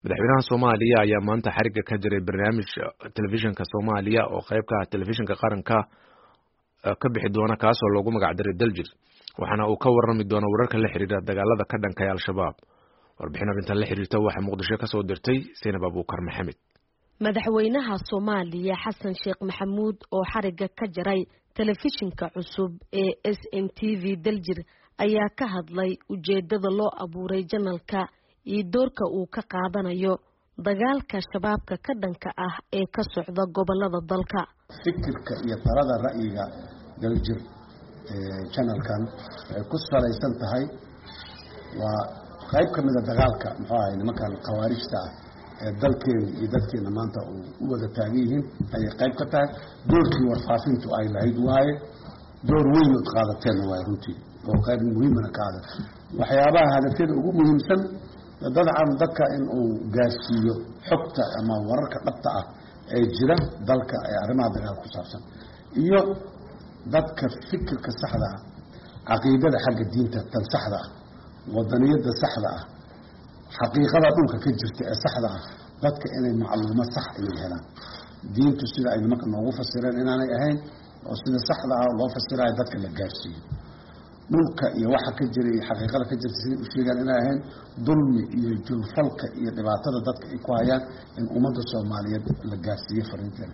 madaxweynaha Soomaaliya ayaa maanta xariga ka jiray barnaamij telefishinka Soomaaliya oo qaybka telefishinka qaranka ka bixi doona kaas oo loogu magac daray Daljir waxaana uu ka warrami doona wararka la xiriira dagaalada ka dhanka ah al-shabaab warbixin arrintan la xiriirta waxa Muqdisho ka soo dirtay Seenab Abuukar Maxamed madaxweynaha Soomaaliya Xasan Sheekh Maxamuud oo xariga ka jiray telefishinka cusub ee SNTV Daljir ayaa ka hadlay ujeedada loo abuuray janalka iyo doorka uu ka qaadanayo dagaalka shabaabka ka dhanka ah ee ka socda gobolada dalka. fikirka iyo talada ra'yiga Daljir channelkan ay ku salaysan tahay waa qayb ka mid ah dagaalka nimankan khawaarijta ah ee dalkeena iyo dadkeena maanta u wada taagan yihiin ay qayb ka tahay doorkii warfaafintu ay lahayd waaye door weyn oo qaadateen waa runtii oo qayb muhiim ah ka ah waxyaabaha hadafyada ugu muhiimsan dadka in uu gaarsiiyo xogta ama wararka dhabta ah ee jira dalka ee arrimaha dagaalka ku saabsan iyo dadka fikirka saxda ah caqiidada xagga diinta tan saxda ah wadaniyada saxda ah xaqiiqada dhulka ka jirta ee saxda ah dadka inay macluumaad sax inay helaan diintu sida ay nimanka noogu fasireen inaanay ahayn oo sida saxda ah loo fasirayo dadka la gaarsiiyo dhulka iyo waxa ka jira iyo xaqiiqada ka jirta sidii u sheegaan inay ahayn dulmi iyo julfalka iyo dhibaatada dadka ay ku hayaan in ummadda Soomaaliyeed la gaarsiiyo fariinteeda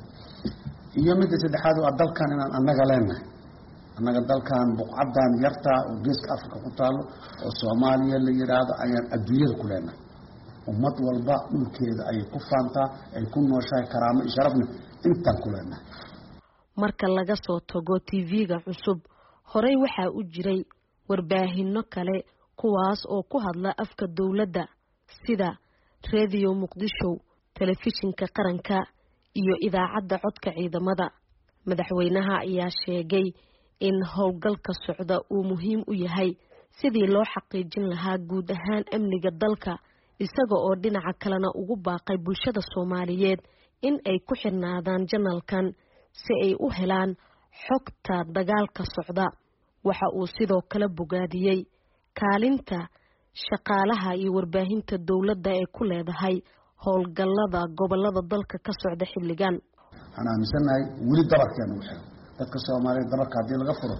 iyo midda saddexaad waa dalkan inaan annaga leenahay annaga dalkan buqcadan yarta oo geeska Afrika ku taalo oo Soomaaliya la yiraahdo ayaan adduunyada ku leenahay ummad walba dhulkeeda ay ku faantaa ay ku nooshahay karaamo iyo sharafna intaan ku leenahay marka laga soo tago TV-ga cusub horey waxa uu jiray warbaahinno kale kuwaas oo ku hadla afka dawladda sida Radio Muqdisho telefishinka qaranka iyo idaacadda codka ciidamada madaxweynaha ayaa sheegay in howlgalka socda uu muhiim u yahay sidii loo xaqiijin lahaa guud ahaan amniga dalka isaga oo dhinaca kalena ugu baaqay bulshada Soomaaliyeed in ay ku xirnaadaan janalkan si ay u helaan xogta dagaalka socda waxa uu sidoo kale bogaadiyay kaalinta shaqaalaha iyo warbaahinta dawladda ee ku leedahay howlgallada gobolada dalka ka socda xilligan ana aaminsannahay weli dabarkeena u xiran dadka Soomaaliyeed dabarka hadii laga furo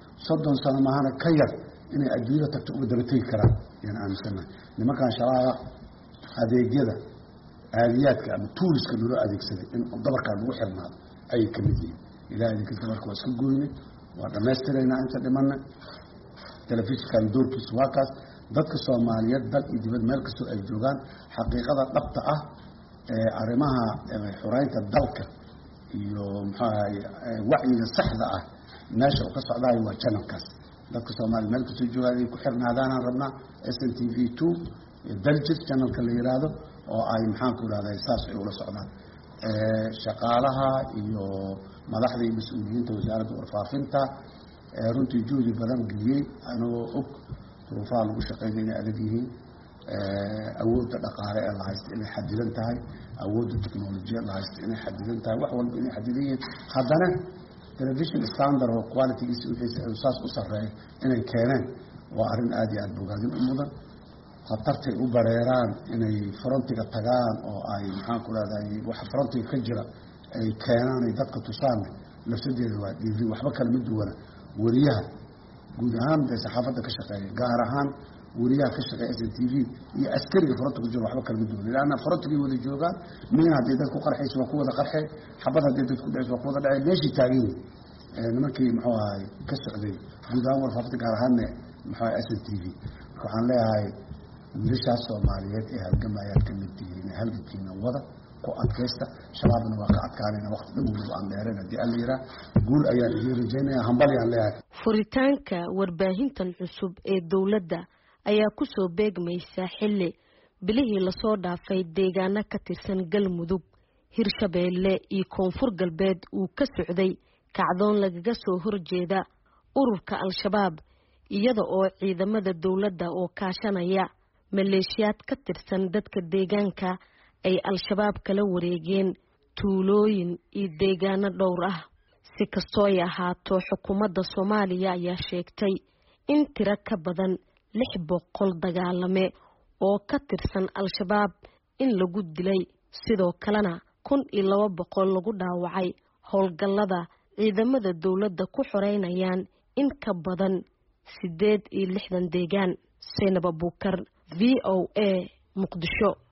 30 sano mahana ka yar inay adduunyada tagto uga daba tegi karaan yaan aaminsannahay nimankan shaqaalaha adeegyada aaliyaadka ama tooliska loo adeegsaday in dabarkan ugu xirnaado ay ka mid yihiin ilaahay idinka dabarka waa isku gooynay waa dhamaystirayna inta dhimanna telefishinkan doorkiisu waa kaas dadka Soomaaliyeed dal iyo dibad meel kastoo ay joogaan xaqiiqada dhabta ah ee arrimaha xuraynta dalka iyo wacyiga saxda ah meesha uu ka socdaay waa channelkaas dadka Soomaaliyeed meel kastoo joogaan ay ku xirnaadaan rabnaa SNTV2 Daljir channelka la yiraahdo oo ay ku raadayaan saas ay ula socdaan shaqaalaha iyo madaxda iyo mas'uuliyiinta wasaaradda warfaafinta runtii juhdi badan geliyay anoo og duruufaha lagu shaqeynaya adag yihiin awoodda dhaqaale ee la haysto inay xadidan tahay awoodda teknolojiyad la haysto inay xadidan tahay wax walba inay xadidan yihiin haddana television standard oo qualitygiisa wixii saas u sarreeya inay keeneen waa arrin aad iyo aad bogaadin u mudan khatartay u bareeraan inay frontiga tagaan oo ay ku raadayay wax frontiga ka jira ay keenaan ay dadka tusaan lafsadeeda waa dhiiri waxba kala mid duwana wariyaha guud ahaan saxaafadda ka shaqeeya gaar ahaan wariyaha ka shaqeeya SNTV iyo askariga frontiga jira waxba kala mid duwana ilaana frontiga wada joogaan min hadii dadku qarxayso waa ku wada qarxay xabad hadii dadku dhacayso waa ku wada dhacay meeshii taagan nimankii ka socday guud ahaan warfaafinta gaar ahaan SNTV waxaan leeyahay wiilasha Soomaaliyeed ee halgamayaad ka mid yihiin halgankiina wada ku adkaysta shabaabna waa ka adkaanayna waqti dhow aan dheereen hadii aan leeyahay guul ayaan idin rajaynayaa hambaliyaan leeyahay furitaanka warbaahintan cusub ee dawladda ayaa ku soo beegmaysa xilli bilihii la soo dhaafay deegaano ka tirsan Galmudug Hirshabeelle iyo Koonfur Galbeed uu ka socday kacdoon lagaga soo horjeeda ururka al-shabaab iyada oo ciidamada dawladda oo kaashanaya maleeshiyaad ka tirsan dadka deegaanka ay al-shabaab kala wareegeen tuulooyin iyo deegaano dhowr ah si kastoo ay ahaato xukuumadda Soomaaliya ayaa sheegtay in tiro ka badan 600 dagaalame oo ka tirsan al-shabaab in lagu dilay sidoo kalena 1200 lagu dhaawacay howlgallada ciidamada dawladda ku xoreynayaan in ka badan 68 deegaan. Zainab Abuukar, VOA, Muqdisho.